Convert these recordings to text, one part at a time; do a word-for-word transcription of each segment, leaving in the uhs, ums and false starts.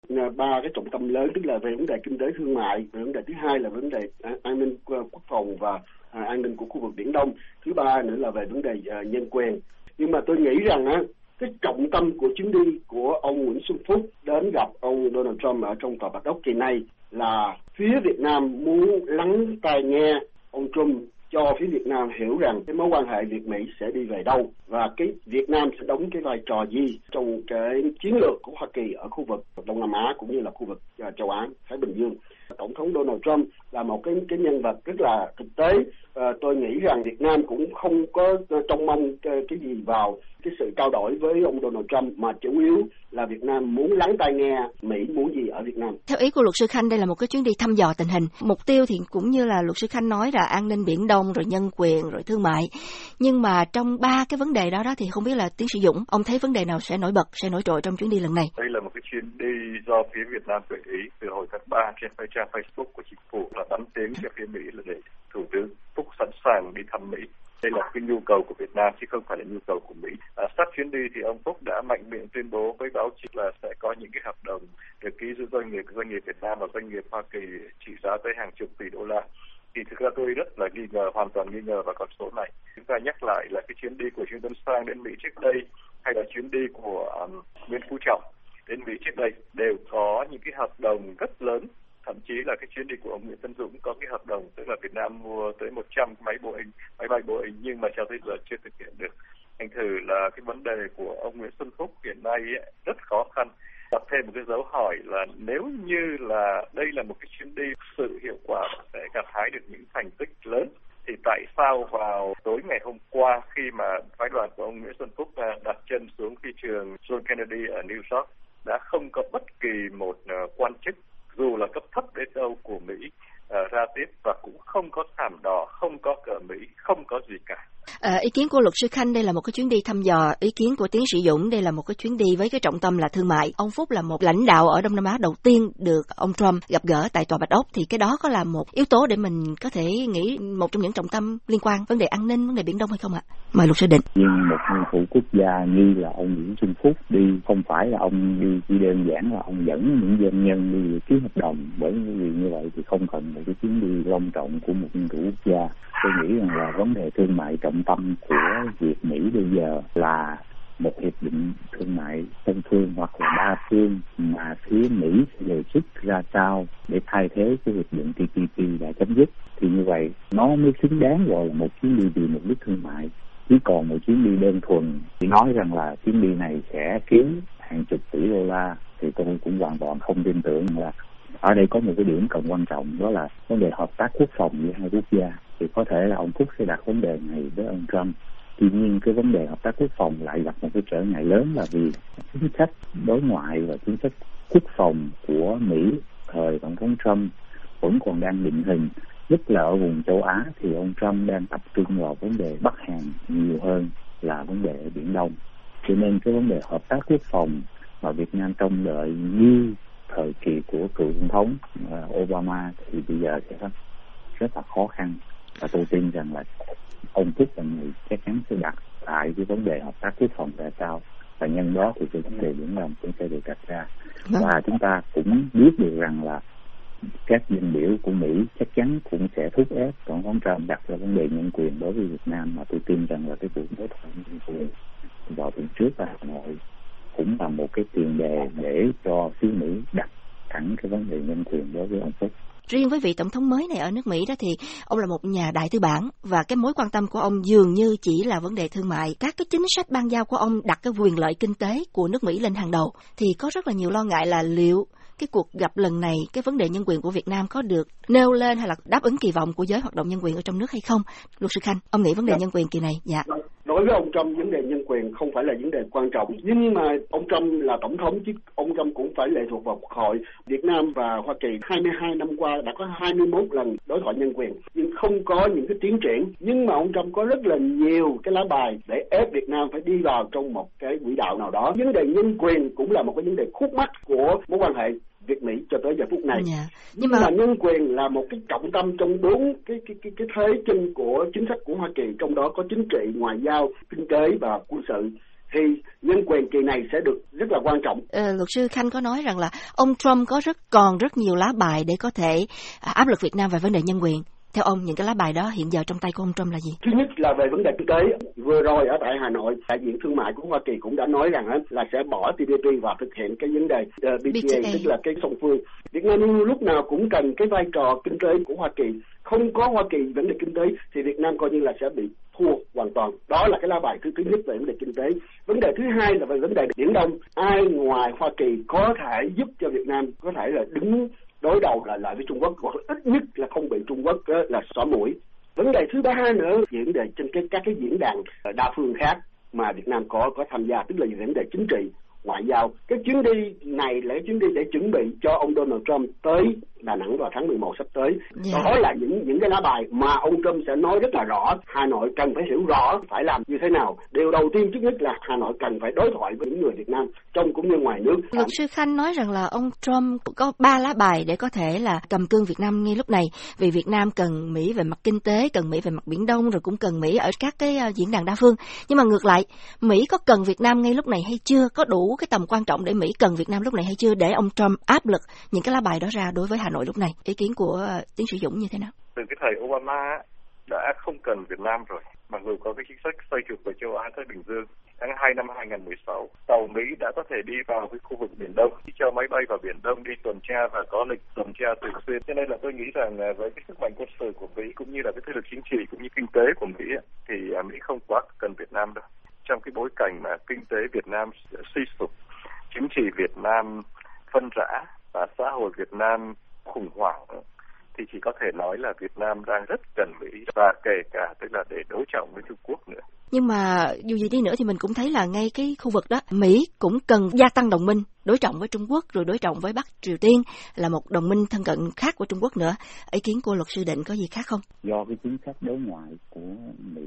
ba cái trọng tâm lớn, tức là về vấn đề kinh tế thương mại, về vấn đề thứ hai là vấn đề an ninh quốc phòng và an ninh của khu vực Biển Đông, thứ ba nữa là về vấn đề nhân quyền. Nhưng mà tôi nghĩ rằng á, cái trọng tâm của chuyến đi của ông Nguyễn Xuân Phúc đến gặp ông Donald Trump ở trong tòa Bạch Ốc kỳ này là phía Việt Nam muốn lắng tai nghe ông Trump cho phía Việt Nam hiểu rằng cái mối quan hệ Việt-Mỹ sẽ đi về đâu và cái Việt Nam sẽ đóng cái vai trò gì trong cái chiến lược của Hoa Kỳ ở khu vực Đông Nam Á cũng như là khu vực uh, châu Á, Thái Bình Dương. Tổng thống Donald Trump là một cái cái nhân vật rất là thực tế. À, tôi nghĩ rằng Việt Nam cũng không có trông mong cái, cái gì vào cái sự trao đổi với ông Donald Trump, mà chủ yếu là Việt Nam muốn lắng tai nghe Mỹ muốn gì ở Việt Nam. Theo ý của luật sư Khanh, đây là một cái chuyến đi thăm dò tình hình. Mục tiêu thì cũng như là luật sư Khanh nói là an ninh Biển Đông, rồi nhân quyền, rồi thương mại. Nhưng mà trong ba cái vấn đề đó đó thì không biết là tiến sĩ Dũng, ông thấy vấn đề nào sẽ nổi bật, sẽ nổi trội trong chuyến đi lần này? Đây là một cái chuyến đi do phía Việt Nam gợi ý từ hồi tháng ba trên trang Facebook của chính phủ là đánh tiếng cho phía Mỹ là để Thủ tướng Phúc sẵn sàng đi thăm Mỹ. Đây là cái nhu cầu của Việt Nam chứ không phải là nhu cầu của Mỹ. À, sát chuyến đi thì ông Phúc đã mạnh miệng tuyên bố với báo chí là sẽ có những cái hợp đồng được ký giữa doanh nghiệp doanh nghiệp Việt Nam và doanh nghiệp Hoa Kỳ trị giá tới hàng chục tỷ đô la. Thì thực ra tôi rất là nghi ngờ, hoàn toàn nghi ngờ vào con số này. Chúng ta nhắc lại là cái chuyến đi của Trương Tấn Sang đến Mỹ trước đây hay là chuyến đi của um, Nguyễn Phú Trọng đến Mỹ trước đây đều có những cái hợp đồng rất lớn. Thậm chí là cái chuyến đi của ông Nguyễn Tân Dũng có cái hợp đồng, tức là Việt Nam mua tới một trăm máy Boeing, máy bay Boeing nhưng mà cho tới giờ chưa thực hiện được. Thành thử là cái vấn đề của ông Nguyễn Xuân Phúc hiện nay ấy, rất khó khăn. Đặt thêm một cái dấu hỏi là nếu như là đây là một cái chuyến đi sự hiệu quả sẽ gặt hái được những thành tích lớn, thì tại sao vào tối ngày hôm qua khi mà phái đoàn của ông Nguyễn Xuân Phúc đặt chân xuống phi trường John Kennedy ở New York đã không có bất kỳ một uh, quan chức dù là cấp thấp đến đâu của Mỹ uh, ra tiếp, và cũng không có thảm đỏ, không có cờ Mỹ, không có gì cả. À, ý kiến của luật sư Khanh, đây là một cái chuyến đi thăm dò. Ý kiến của tiến sĩ Dũng, đây là một cái chuyến đi với cái trọng tâm là thương mại. Ông Phúc là một lãnh đạo ở Đông Nam Á đầu tiên được ông Trump gặp gỡ tại tòa Bạch Ốc, thì cái đó có là một yếu tố để mình có thể nghĩ một trong những trọng tâm liên quan vấn đề an ninh, vấn đề Biển Đông hay không ạ? Mời luật sư Định. Nhưng một nguyên thủ quốc gia như là ông Nguyễn Xuân Phúc đi không phải là ông đi chỉ đơn giản là ông dẫn những doanh nhân đi ký hợp đồng, bởi vì như vậy thì không cần một cái chuyến đi long trọng của một nguyên thủ quốc gia. Tôi nghĩ rằng là vấn đề thương mại trọng tâm của Việt Mỹ bây giờ là một hiệp định thương mại song phương hoặc là đa phương mà phía Mỹ sẽ đề xuất ra sao để thay thế cái hiệp định T P P đã chấm dứt, thì như vậy nó mới xứng đáng gọi là một chuyến đi vì mục đích thương mại. Chứ còn một chuyến đi đơn thuần thì nói rằng là chuyến đi này sẽ kiếm hàng chục tỷ đô la thì tôi cũng hoàn toàn không tin tưởng. Là ở đây có một cái điểm cần quan trọng, đó là vấn đề hợp tác quốc phòng giữa hai quốc gia. Thì có thể là ông Phúc sẽ đặt vấn đề này với ông Trump. Tuy nhiên cái vấn đề hợp tác quốc phòng lại gặp một cái trở ngại lớn, là vì chính sách đối ngoại và chính sách quốc phòng của Mỹ thời tổng thống Trump vẫn còn đang định hình. Nhất là ở vùng châu Á thì ông Trump đang tập trung vào vấn đề Bắc Hàn nhiều hơn là vấn đề ở Biển Đông. Cho nên cái vấn đề hợp tác quốc phòng mà Việt Nam trông đợi như thời kỳ của cựu tổng thống Obama thì bây giờ sẽ rất là khó khăn. Và tôi tin rằng là ông Phúc là người chắc chắn sẽ đặt tại cái vấn đề hợp tác quốc phòng ra sao, và nhân đó thì cái vấn đề Biển Đông cũng sẽ được đặt ra. Và chúng ta cũng biết được rằng là các dân biểu của Mỹ chắc chắn cũng sẽ thúc ép tổng thống Trump đặt ra vấn đề nhân quyền đối với Việt Nam, mà tôi tin rằng là cái cuộc đối thoại nhân quyền vào tuần trước ở Hà Nội cũng là một cái tiền đề để cho phía Mỹ đặt thẳng cái vấn đề nhân quyền đối với ông Phúc. Riêng với vị tổng thống mới này ở nước Mỹ đó thì ông là một nhà đại tư bản, và cái mối quan tâm của ông dường như chỉ là vấn đề thương mại. Các cái chính sách ban giao của ông đặt cái quyền lợi kinh tế của nước Mỹ lên hàng đầu, thì có rất là nhiều lo ngại là liệu cái cuộc gặp lần này, cái vấn đề nhân quyền của Việt Nam có được nêu lên hay là đáp ứng kỳ vọng của giới hoạt động nhân quyền ở trong nước hay không? Luật sư Khanh, ông nghĩ vấn đề nhân quyền kỳ này? Dạ. Đối với ông Trump, vấn đề nhân quyền không phải là vấn đề quan trọng, nhưng mà ông Trump là tổng thống chứ ông Trump cũng phải lệ thuộc vào Quốc hội. Việt Nam và Hoa Kỳ hai mươi hai năm qua đã có hai mươi mốt lần đối thoại nhân quyền, nhưng không có những cái tiến triển. Nhưng mà ông Trump có rất là nhiều cái lá bài để ép Việt Nam phải đi vào trong một cái quỹ đạo nào đó. Vấn đề nhân quyền cũng là một cái vấn đề khúc mắc của mối quan hệ Việt Mỹ cho tới giờ phút này. Yeah. Nhưng, Nhưng mà... mà nhân quyền là một cái trọng tâm trong bốn cái cái cái cái thế chân của chính sách của Hoa Kỳ, trong đó có chính trị, ngoại giao, kinh tế và quân sự. thì nhân quyền kỳ này sẽ được rất là quan trọng. Ờ, luật sư Khanh có nói rằng là ông Trump có rất còn rất nhiều lá bài để có thể áp lực Việt Nam về vấn đề nhân quyền. Theo ông, những cái lá bài đó hiện giờ trong tay của ông Trump là gì? Thứ nhất là về vấn đề kinh tế. Vừa rồi ở tại Hà Nội, đại diện thương mại của Hoa Kỳ cũng đã nói rằng là sẽ bỏ T P P và thực hiện cái vấn đề uh, B T A, tức là cái song phương. Việt Nam lúc nào cũng cần cái vai trò kinh tế của Hoa Kỳ. Không có Hoa Kỳ vấn đề kinh tế thì Việt Nam coi như là sẽ bị thua hoàn toàn. Đó là cái lá bài thứ thứ nhất về vấn đề kinh tế. Vấn đề thứ hai là về vấn đề Biển Đông. Ai ngoài Hoa Kỳ có thể giúp cho Việt Nam có thể là đứng đối đầu là lại với Trung Quốc, hoặc ít nhất là không bị Trung Quốc là xỏ mũi. Vấn đề thứ ba nữa, vấn đề trên cái các cái diễn đàn đa phương khác mà Việt Nam có có tham gia, tức là vấn đề chính trị, ngoại giao. Cái chuyến đi này là chuyến đi để chuẩn bị cho ông Donald Trump tới Đà Nẵng vào tháng mười một sắp tới. Yeah. Đó là những những cái lá bài mà ông Trump sẽ nói rất là rõ. Hà Nội cần phải hiểu rõ phải làm như thế nào. Điều đầu tiên trước nhất là Hà Nội cần phải đối thoại với những người Việt Nam trong cũng như ngoài nước. Luật sư Khanh nói rằng là ông Trump có ba lá bài để có thể là cầm cương Việt Nam ngay lúc này, vì Việt Nam cần Mỹ về mặt kinh tế, cần Mỹ về mặt Biển Đông, rồi cũng cần Mỹ ở các cái diễn đàn đa phương. Nhưng mà ngược lại, Mỹ có cần Việt Nam ngay lúc này hay chưa? Có đủ cái tầm quan trọng để Mỹ cần Việt Nam lúc này hay chưa, để ông Trump áp lực những cái lá bài đó ra đối với Hà Nội lúc này? Ý kiến của tiến sĩ Dũng như thế nào? Từ cái thời Obama đã không cần Việt Nam rồi, mặc dù có cái chính sách xoay trục về châu Á Thái Bình Dương. Tháng hai năm hai nghìn không trăm mười sáu, tàu Mỹ đã có thể đi vào cái khu vực Biển Đông, đi cho máy bay vào Biển Đông đi tuần tra và có lịch tuần tra thường xuyên. Cho nên là tôi nghĩ rằng với cái sức mạnh quân sự của Mỹ cũng như là cái thế lực chính trị cũng như kinh tế của Mỹ thì Mỹ không quá cần Việt Nam đâu. Trong cái bối cảnh mà kinh tế Việt Nam suy sụp, chính trị Việt Nam phân rã và xã hội Việt Nam khủng hoảng, thì chỉ có thể nói là Việt Nam đang rất cần Mỹ, và kể cả tức là để đối trọng với Trung Quốc nữa. Nhưng mà dù gì đi nữa thì mình cũng thấy là ngay cái khu vực đó, Mỹ cũng cần gia tăng đồng minh, đối trọng với Trung Quốc, rồi đối trọng với Bắc Triều Tiên là một đồng minh thân cận khác của Trung Quốc nữa. Ý kiến của luật sư Định có gì khác không? Do cái chính sách đối ngoại của Mỹ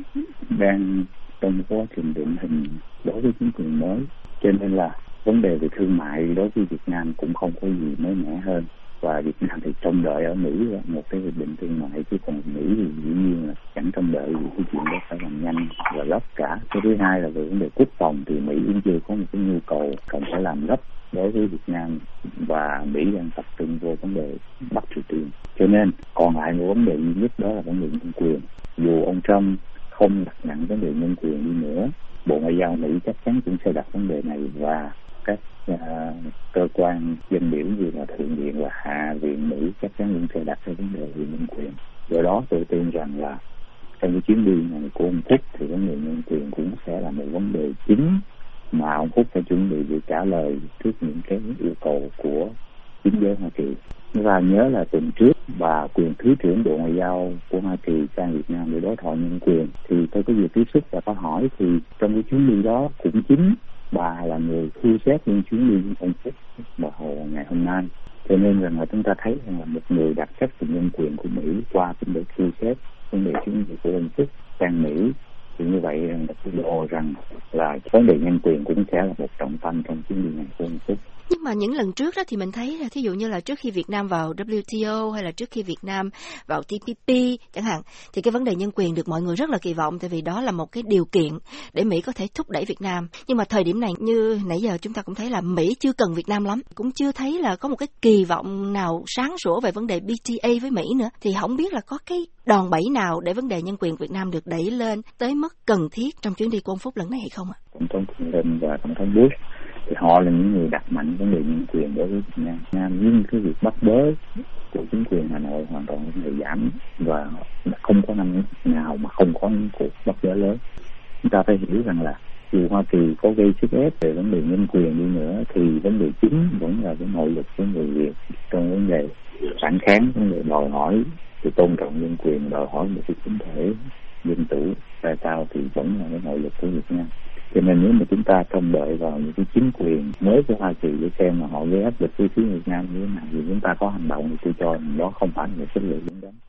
đang trong quá trình định hình đối với chính quyền mới, cho nên là vấn đề về thương mại đối với Việt Nam cũng không có gì mới mẻ hơn. Và Việt Nam thì trông đợi ở Mỹ một cái hiệp định thương mại, chứ còn Mỹ thì dĩ nhiên là chẳng trông đợi gì cái chuyện đó phải làm nhanh và gấp cả. Cái thứ hai là về vấn đề quốc phòng thì Mỹ cũng chưa có một cái nhu cầu cần phải làm gấp đối với Việt Nam, và Mỹ đang tập trung vô vấn đề Bắc Triều Tiên. Cho nên còn lại một vấn đề duy nhất đó là vấn đề nhân quyền. Dù ông Trump không đặt nặng vấn đề nhân quyền đi nữa, Bộ Ngoại giao Mỹ chắc chắn cũng sẽ đặt vấn đề này, và các uh, cơ quan dân biểu như là Thượng viện và Hạ viện Mỹ chắc chắn cũng sẽ đặt cái vấn đề về nhân quyền. Do đó tôi tin rằng là trong cái chuyến đi này của ông Phúc thì vấn đề nhân quyền cũng sẽ là một vấn đề chính mà ông Phúc phải chuẩn bị để trả lời trước những cái yêu cầu của chính giới Hoa Kỳ. Và nhớ là tuần trước bà quyền Thứ trưởng Bộ Ngoại giao của Hoa Kỳ sang Việt Nam để đối thoại nhân quyền, thì tôi có việc tiếp xúc và có hỏi, thì trong cái chuyến đi đó cũng chính bà là người thu xếp những chuyến đi của ông Phúc vào hồi ngày hôm nay. Cho nên rằng là chúng ta thấy rằng là một người đặc trách về nhân quyền của Mỹ qua vấn đề thu xếp vấn đề chuyến đi của ông Phúc sang Mỹ, thì như vậy là tôi đồ rằng là vấn đề nhân quyền cũng sẽ là một trọng tâm trong chuyến đi này của ông Phúc. Nhưng mà những lần trước đó thì mình thấy là thí dụ như là trước khi Việt Nam vào W T O hay là trước khi Việt Nam vào T P P chẳng hạn, thì cái vấn đề nhân quyền được mọi người rất là kỳ vọng, tại vì đó là một cái điều kiện để Mỹ có thể thúc đẩy Việt Nam. Nhưng mà thời điểm này như nãy giờ chúng ta cũng thấy là Mỹ chưa cần Việt Nam lắm, cũng chưa thấy là có một cái kỳ vọng nào sáng sủa về vấn đề B T A với Mỹ nữa. Thì không biết là có cái đòn bẩy nào để vấn đề nhân quyền Việt Nam được đẩy lên tới mức cần thiết trong chuyến đi của ông Phúc lần này hay không ạ? Tổng thống Clinton và Tổng thống Bush thì họ là những người đặt mạnh vấn đề nhân quyền đối với Việt Nam. Nam nhưng cái việc bắt bớ của chính quyền Hà Nội hoàn toàn vấn đề giảm, và không có năm nào mà không có những cuộc bắt bớ lớn. Chúng ta phải hiểu rằng là dù Hoa Kỳ có gây sức ép về vấn đề nhân quyền đi nữa, thì vấn đề chính vẫn là cái nội lực của người Việt trong vấn đề phản kháng, vấn đề đòi hỏi sự tôn trọng nhân quyền, đòi hỏi một cái chính thể dân chủ ra sao, thì vẫn là cái nội lực của Việt Nam. Cho nên nếu mà chúng ta trông đợi vào những cái chính quyền mới của Hoa Kỳ để xem mà họ gây áp lực với phía Việt Nam như thế nào, thì chúng ta có hành động thì tôi cho rằng đó không phải là một chiến lược đúng đắn.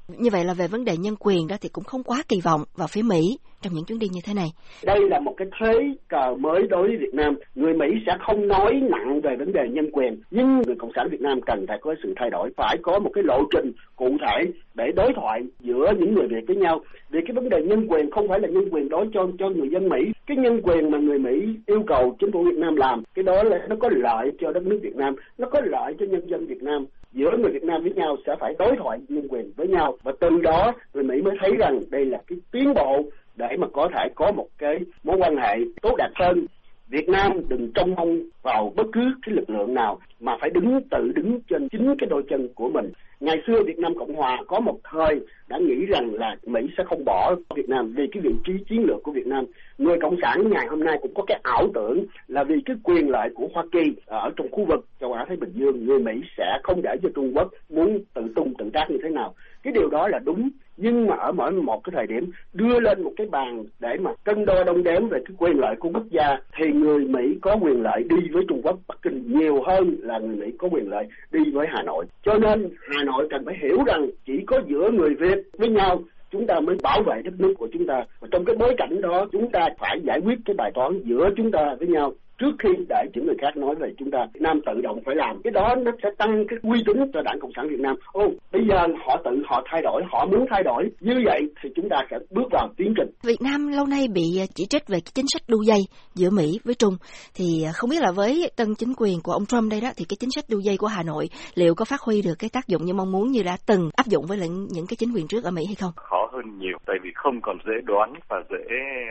Như vậy là về vấn đề nhân quyền đó thì cũng không quá kỳ vọng vào phía Mỹ trong những chuyến đi như thế này. Đây là một cái thế cờ mới đối với Việt Nam. Người Mỹ sẽ không nói nặng về vấn đề nhân quyền, nhưng người Cộng sản Việt Nam cần phải có sự thay đổi, phải có một cái lộ trình cụ thể để đối thoại giữa những người Việt với nhau. Vì cái vấn đề nhân quyền không phải là nhân quyền đối cho cho người dân Mỹ. Cái nhân quyền mà người Mỹ yêu cầu chính phủ Việt Nam làm, cái đó là nó có lợi cho đất nước Việt Nam, nó có lợi cho nhân dân Việt Nam. Giữa người Việt Nam với nhau sẽ phải đối thoại nhân quyền với nhau, và từ đó người Mỹ mới thấy rằng đây là cái tiến bộ để mà có thể có một cái mối quan hệ tốt đẹp hơn. Việt Nam đừng trông mong vào bất cứ cái lực lượng nào, mà phải đứng tự đứng trên chính cái đôi chân của mình. Ngày xưa Việt Nam Cộng Hòa có một thời đã nghĩ rằng là Mỹ sẽ không bỏ Việt Nam vì cái vị trí chiến lược của Việt Nam. Người Cộng sản ngày hôm nay cũng có cái ảo tưởng là vì cái quyền lợi của Hoa Kỳ ở trong khu vực châu Á Thái Bình Dương, người Mỹ sẽ không để cho Trung Quốc muốn tự tung tự tác như thế nào. Cái điều đó là đúng, nhưng mà ở mỗi một cái thời điểm đưa lên một cái bàn để mà cân đo đong đếm về cái quyền lợi của quốc gia, thì người Mỹ có quyền lợi đi với Trung Quốc, Bắc Kinh nhiều hơn là người Mỹ có quyền lợi đi với Hà Nội. Cho nên Hà Nội cần phải hiểu rằng chỉ có giữa người Việt với nhau chúng ta mới bảo vệ đất nước của chúng ta. Và trong cái bối cảnh đó chúng ta phải giải quyết cái bài toán giữa chúng ta với nhau trước khi để những người khác nói về chúng ta. Việt Nam tự động phải làm cái đó, nó sẽ tăng cái uy tín cho Đảng Cộng sản Việt Nam. Ô, bây giờ họ tự họ thay đổi, họ muốn thay đổi, như vậy thì chúng ta sẽ bước vào tiến trình. Việt Nam lâu nay bị chỉ trích về cái chính sách đu dây giữa Mỹ với Trung, thì không biết là với tân chính quyền của ông Trump đây đó, thì cái chính sách đu dây của Hà Nội liệu có phát huy được cái tác dụng như mong muốn như đã từng áp dụng với những cái chính quyền trước ở Mỹ hay không? Khó hơn nhiều, tại vì không còn dễ đoán và dễ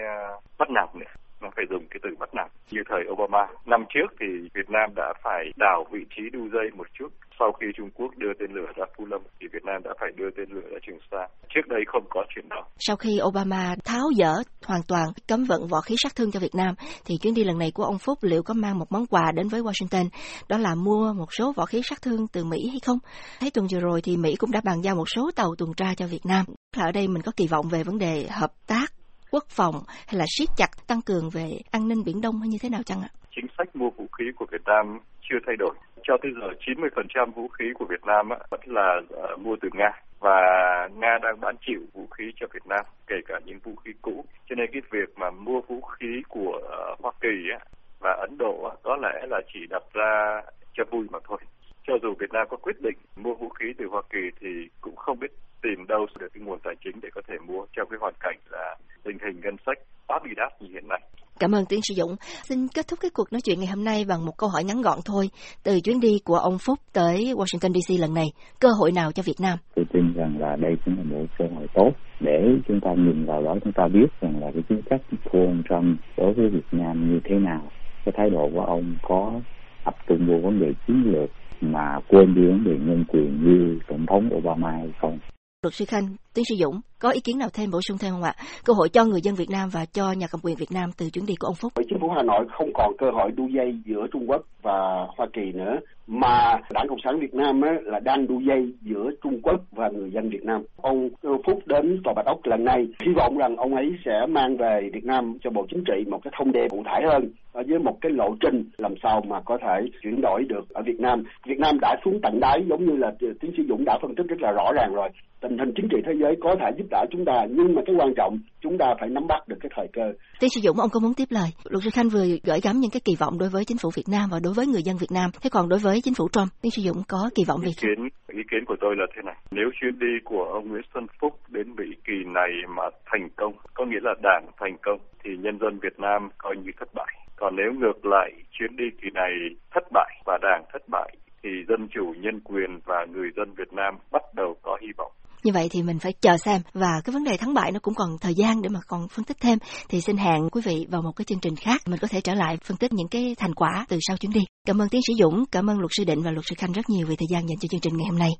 bắt nạt nữa. Nó phải dùng cái từ bắt nạt. Như thời Obama, năm trước thì Việt Nam đã phải đảo vị trí đu dây một chút. Sau khi Trung Quốc đưa tên lửa ra Phú Lâm thì Việt Nam đã phải đưa tên lửa ra Trường Sa. Trước đây không có chuyện đó. Sau khi Obama tháo dỡ hoàn toàn cấm vận võ khí sát thương cho Việt Nam, thì chuyến đi lần này của ông Phúc liệu có mang một món quà đến với Washington, đó là mua một số võ khí sát thương từ Mỹ hay không? Thấy tuần vừa rồi thì Mỹ cũng đã bàn giao một số tàu tuần tra cho Việt Nam. Ở đây mình có kỳ vọng về vấn đề hợp tác quốc phòng hay là siết chặt tăng cường về an ninh Biển Đông hay như thế nào chăng ạ? Chính sách mua vũ khí của Việt Nam chưa thay đổi. Cho tới giờ chín mươi phần trăm vũ khí của Việt Nam vẫn là uh, mua từ Nga, và Nga đang bán chịu vũ khí cho Việt Nam, kể cả những vũ khí cũ. Cho nên cái việc mà mua vũ khí của uh, Hoa Kỳ á, và Ấn Độ á, có lẽ là chỉ đặt ra cho vui mà thôi. Cho dù Việt Nam có quyết định mua vũ khí từ Hoa Kỳ thì cũng không biết tìm đâu được cái nguồn tài chính để có thể mua trong cái hoàn cảnh là tình hình ngân sách quá bị đắt như hiện nay. Cảm ơn tiến sĩ Dũng. Xin kết thúc cái cuộc nói chuyện ngày hôm nay bằng một câu hỏi ngắn gọn thôi. Từ chuyến đi của ông Phúc tới Washington đê xê lần này, cơ hội nào cho Việt Nam? Tôi tin rằng là đây cũng là một cơ hội tốt để chúng ta nhìn vào đó, chúng ta biết rằng là cái chính sách của ông Trump đối với Việt Nam như thế nào. Cái thái độ của ông có tập trung vào vấn đề chiến lược mà quên đi vấn đề nhân quyền như Tổng thống Obama hay không? Luật sư Khanh, tiến sĩ Dũng, có ý kiến nào thêm bổ sung thêm không ạ? Cơ hội cho người dân Việt Nam và cho nhà cầm quyền Việt Nam từ chuyến đi của ông Phúc. Chính phủ Hà Nội không còn cơ hội đu dây giữa Trung Quốc và Hoa Kỳ nữa, mà Đảng Cộng sản Việt Nam á, là đang đu dây giữa Trung Quốc và người dân Việt Nam. Ông Phúc đến Tòa Bạch Ốc lần này, hy vọng rằng ông ấy sẽ mang về Việt Nam cho Bộ Chính trị một cái thông điệp cụ thể hơn, với một cái lộ trình làm sao mà có thể chuyển đổi được ở Việt Nam. Việt Nam đã xuống tận đáy, giống như là tiến sĩ Dũng đã phân tích rất là rõ ràng rồi. Tình hình chính trị thế giới có thể giúp đỡ chúng ta, nhưng mà cái quan trọng chúng ta phải nắm bắt được cái thời cơ. Tiến sĩ Dũng, ông có muốn tiếp lời? Luật sư Khanh vừa gửi gắm những cái kỳ vọng đối với chính phủ Việt Nam và đối với người dân Việt Nam. Thế còn đối với chính phủ Trump, tiến sĩ Dũng có kỳ vọng gì? Ý kiến, ý kiến của tôi là thế này. Nếu chuyến đi của ông Nguyễn Xuân Phúc đến Mỹ kỳ này mà thành công, có nghĩa là đảng thành công, thì nhân dân Việt Nam coi như thất bại. Còn nếu ngược lại, chuyến đi kỳ này thất bại và đảng thất bại, thì dân chủ, nhân quyền và người dân Việt Nam bắt đầu có hy vọng. Như vậy thì mình phải chờ xem, và cái vấn đề thắng bại nó cũng còn thời gian để mà còn phân tích thêm. Thì xin hẹn quý vị vào một cái chương trình khác, mình có thể trở lại phân tích những cái thành quả từ sau chuyến đi. Cảm ơn tiến sĩ Dũng, cảm ơn luật sư Định và luật sư Khanh rất nhiều vì thời gian dành cho chương trình ngày hôm nay.